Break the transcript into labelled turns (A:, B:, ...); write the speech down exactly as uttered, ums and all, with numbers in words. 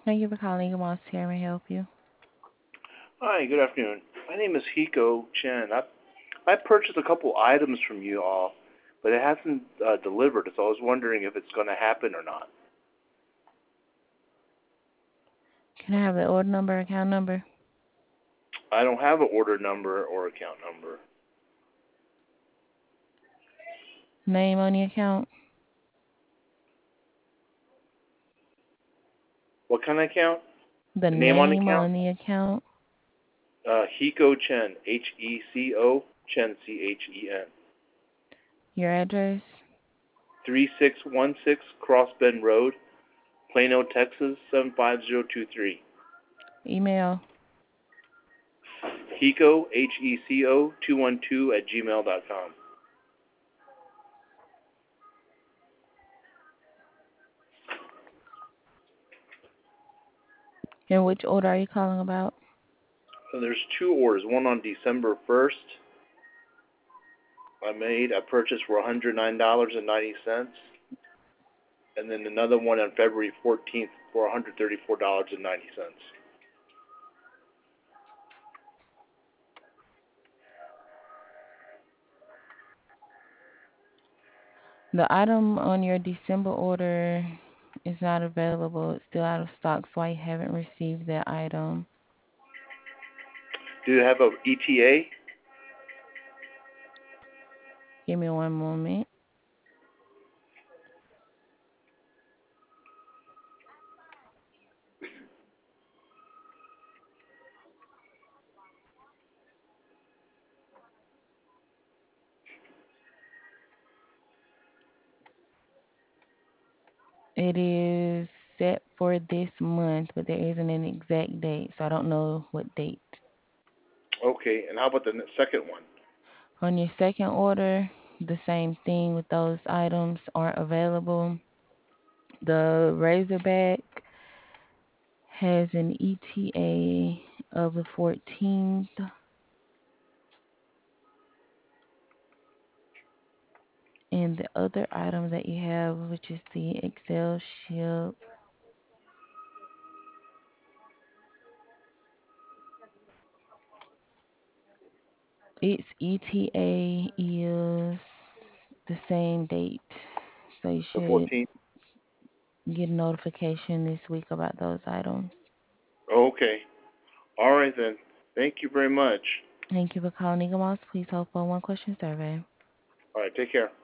A: Thank you for calling Moss here. May I help you?
B: Hi, good afternoon. My name is Hiko Chen. I I purchased a couple items from you all, but it hasn't uh, delivered, so I was wondering if it's going to happen or not.
A: Can I have the order number, account number?
B: I don't have an order number or account number.
A: Name on the account?
B: What kind of account?
A: The
B: The name on the
A: name
B: account?
A: on the account?
B: Uh, Hiko Chen, H E C O, Chen, C H E N.
A: Your address?
B: three six one six Cross Bend Road, Plano, Texas, seven five zero two three.
A: Email?
B: Hiko, H E C O, two one two at gmail dot com.
A: And which order are you calling about?
B: So there's two orders. One on December first, I made. I purchased for one hundred nine dollars and ninety cents, and then another one on February fourteenth for one hundred thirty-four dollars and ninety cents.
A: The item on your December order is not available. It's still out of stock, so I haven't received that item.
B: Do you have a E T A?
A: Give me one moment. It is set for this month, but there isn't an exact date, so I don't know what date.
B: Okay, and how about the second one?
A: On your second order, the same thing with those items aren't available. The Razorback has an E T A of the fourteenth, and the other item that you have, which is the Excel ship, its E T A is the same date. So you
B: The
A: should
B: fourteenth?
A: get a notification this week about those items.
B: Okay. All right then. Thank you very much.
A: Thank you for calling Eagle Moss. Please hold for one question survey.
B: All right, take care.